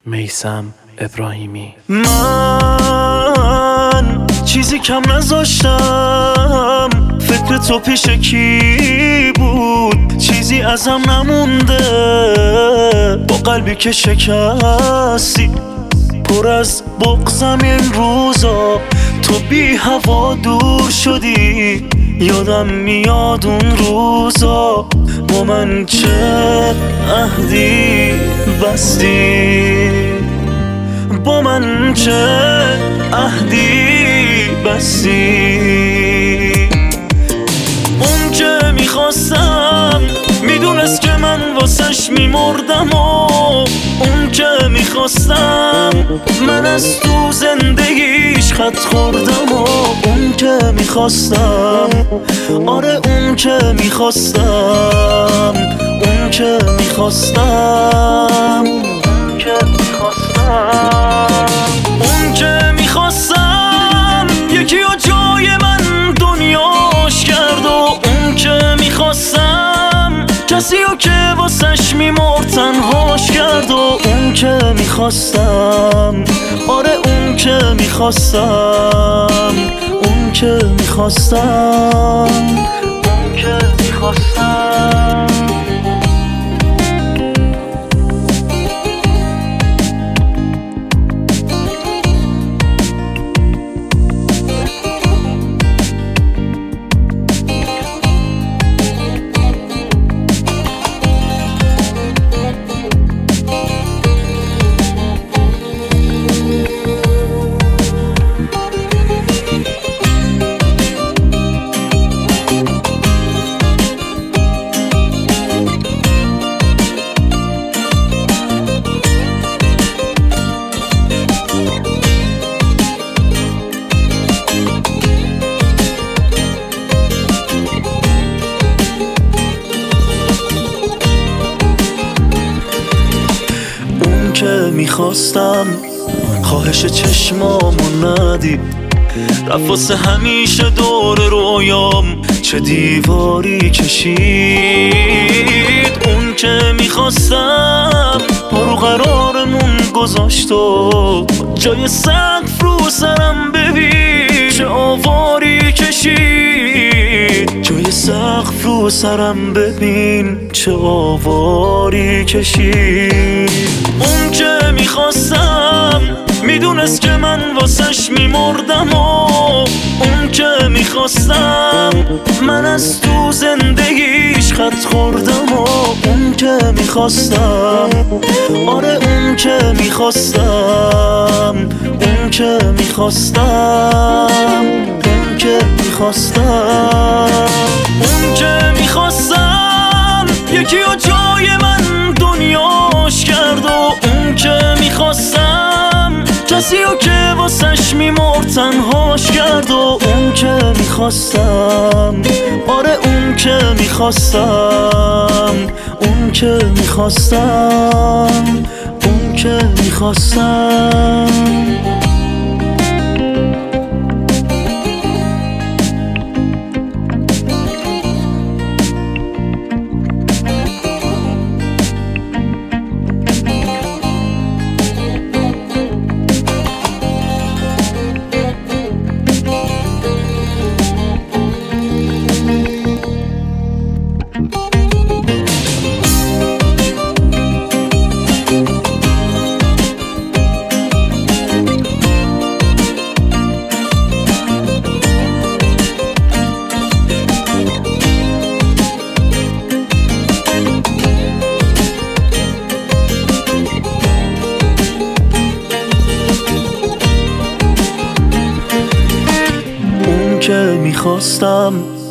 میثم ابراهیمی. من چیزی کم نذاشتم، فکر تو پیش کی بود؟ چیزی ازم نمونده، با قلبی که شکستی، پر از بغضم این روزا. تو بی هوا دور شدی، یادم میاد اون روزا. با من چه عهدی بستی، با من چه عهدی بستی. اون که میخواستم میدونست که من واسش میمردم، و اون که میخواستم من از تو زندگیش خط خوردم، و اون که میخواستم، آره اون که میخواستم، اون که میخواستم، اون که میخواستم، اون که میخواستم یکی و جای من دنیاش کرد، و اون که میخواستم کسی و که واسش میمرد تنهاش کرد، و اون که میخواستم، آره اون که میخواستم، اون که میخواستم، اون که میخواستم. میخواستم خواهش چشمامو ندی، رفت واسه همیشه دور رویام چه دیواری کشید. اون که میخواستم رو قرارمون گذاشت، و جای سقف رو سرم ببین چه آواری کشید، جای سقف رو سرم ببین چه آواری کشید. اون که میخواستم میدونست که من واسش میمردم، و اون که میخواستم من از تو زندگیش خط خوردم، و اون که میخواستم، آره اون که میخواستم، اون که میخواستم، اون که میخواستم، اون که میخواستم یکی و جای من دنیاش کرد، و اون که میخواستم کسی و که واسش میمرد تنهاش کرد، و اون که میخواستم، آره اون که میخواستم، اون که میخواستم، اون که میخواستم. که میخواستم